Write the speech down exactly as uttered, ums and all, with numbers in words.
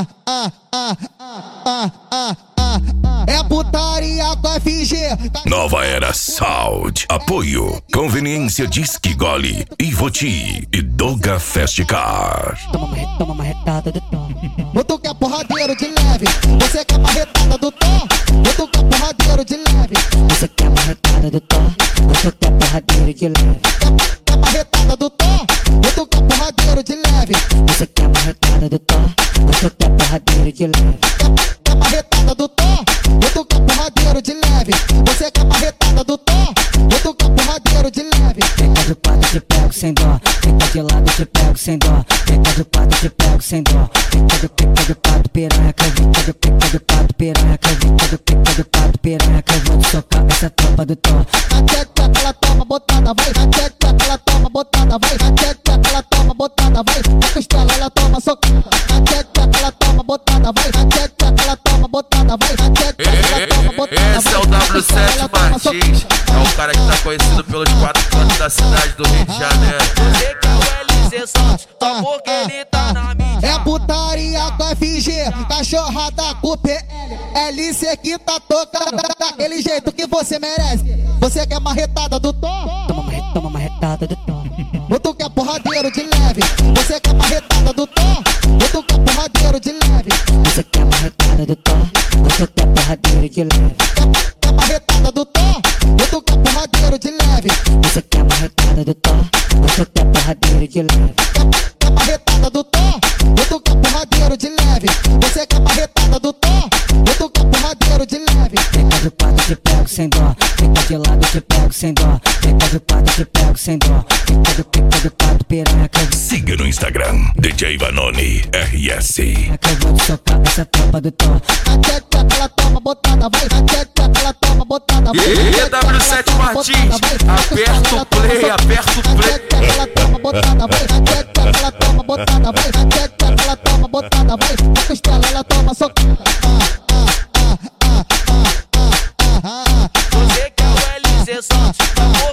ah, ah, ah, ah, ah, ah. É putaria com F G. Nova Era Sound. Apoio. Conveniência Disque Gole, Ivoti e Doga Festicar. Toma uma, toma uma retada do tom. Tu quer porradeiro de leve, você quer marretada do tom. Tu quer porradeiro de leve, você quer uma retada do tom. Você quer porradeiro de leve, quer marretada do tom. Tu quer porradeiro de leve, você quer uma retada do tom. Você quer porradeiro de leve, quer marretada do tom. Tu quer porradeiro de leve, você quer marretada do tom. Tu quer porradeiro de leve. Fica de quatro, te pego sem dó. Fica de lado, te pego sem dó. Fica de quatro, te pego sem dó. Fica de pica de pato, piranha. Fica de pica de pato, piranha. Fica de pica de pato, piranha. Que eu vou te socar essa tropa do tom. Na tcheca ela toma botada, vai. Na tcheca ela toma botada, vai. Na tcheca ela toma botada, vai. Na costela ela toma socada. Na tcheca ela toma botada, vai. Na tcheca ela toma botada, vai. Na tcheca ela toma botada, vai. Esse é o W sete Martins, é o cara que tá conhecido pelos quatro cantos da cidade do Rio de Janeiro. Você que é o L C Santos, só porque ele tá na mídia. É putaria com F G, cachorrada com P L. L C que tá tocando daquele jeito que você merece. Você quer marretada do tom? Toma uma, toma uma retada do tom. Ou tu quer porradeiro de leve? Você quer marretada do tom? Ou tu quer porradeiro de leve? Você quer uma retada do tom. Você quer porradeiro de leve, Quer, quer marretada do tom? Ou tu quer porradeiro de leve? você quer uma retada do tom. Você quer porradeiro de leve, Quer, quer marretada do tom? Ou tu quer porradeiro de leve? Você quer marretada do tom? Ou tu quer porradeiro de leve? Fica de quatro, te pego sem dó. Fica de lado, te pego sem dó. Fica de quatro, te pego sem dó. Fica de pica de pato, piranha. Siga no Instagram, D J Vanoni R S. Que eu vou te socar essa tropa do tom. Na tcheca ela toma botada, vai. Na tcheca ela toma botada, vai. E aí, W sete Martins, aperta o play, aperta o play. Na tcheca ela toma botada, vai. Na tcheca ela toma botada, vai. Na tcheca ela toma botada, vai. Na costela ela toma socada. Você que é o L C Santos, só